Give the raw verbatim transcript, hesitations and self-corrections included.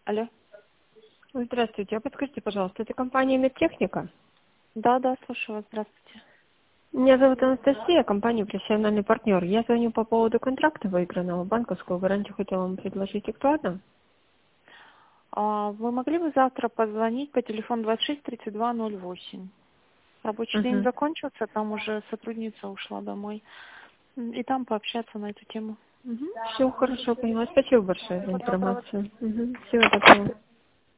Алло. Здравствуйте. А подскажите, пожалуйста, это компания «Медтехника»? Да, да, слушаю вас. Здравствуйте. Меня зовут Анастасия, компания «Профессиональный партнер». Я звоню по поводу контракта выигранного. Банковскую гарантию хотела вам предложить. Актуально? А, вы могли бы завтра позвонить по телефону двадцать шесть тридцать два ноль восемь? Рабочий день Угу. закончился, там уже сотрудница ушла домой. М, И там пообщаться на эту тему. Угу. Все хорошо, поняла. Спасибо большое за Доброго информацию. Угу. Всего доброго.